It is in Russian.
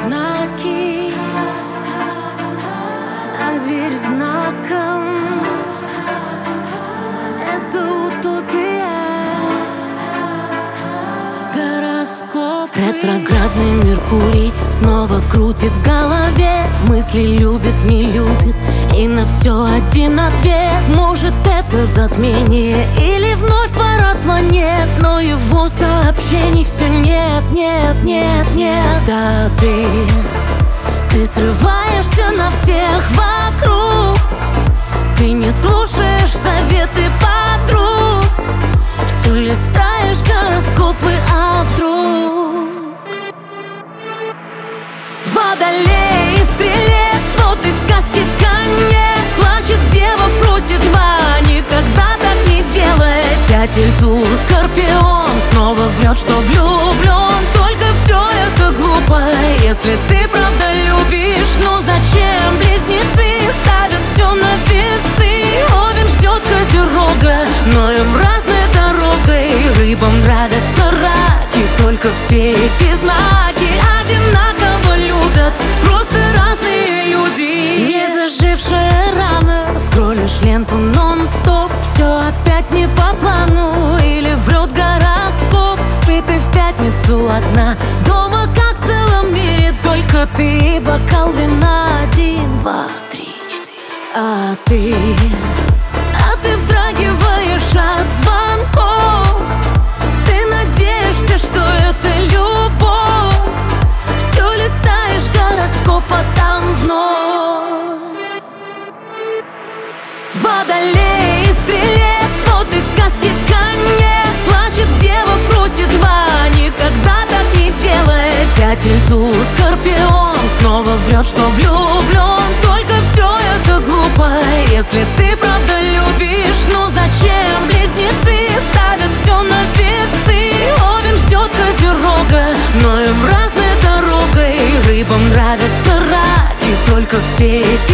знаки, а верь знаком. Это утопия. Гороскоп. Ретроградный Меркурий снова крутит в голове. Мысли любит, не любит, и на все один ответ. Может, это затмение или вновь парад планет, но его сообщений все нет, нет, нет, нет. Да ты срываешься на всех вокруг. Ты не слушаешь советы подруг. Все листаешь гороскопы, а вдруг Водолей и Стрелец, вот и сказки конец. Плачет дева, просит два, никогда так не делай. Тельцу Скорпион снова врет, что влюблен. Только все это глупо, если ты правда любишь. Ну зачем близнецы ставят все на весы? Овен ждет Козерога, но им разной дорогой. Рыбам нравятся раки, только все эти знаки одинаково любят, просто разные люди. Не зажившая рана, скроллишь ленту нон-стоп. Все опять не по плану, или врет гороскоп. И ты в пятницу одна, дома как в целом мире только ты и бокал вина. 1, 2, 3, 4. А ты вздрагиваешь от звонков. Ты надеешься, что это любовь. Все листаешь гороскоп, а там вновь Водолей и Стрелец, вот и сказки конец. Плачет дева, просит два, никогда так не делай. Тельцу Скорпион снова врет, что влюблен. Только все это глупо, если ты правда любишь. Ну зачем близнецы ставят все на весы? Овен ждет Козерога, но им разной дорогой. Рыбам нравятся раки, только все эти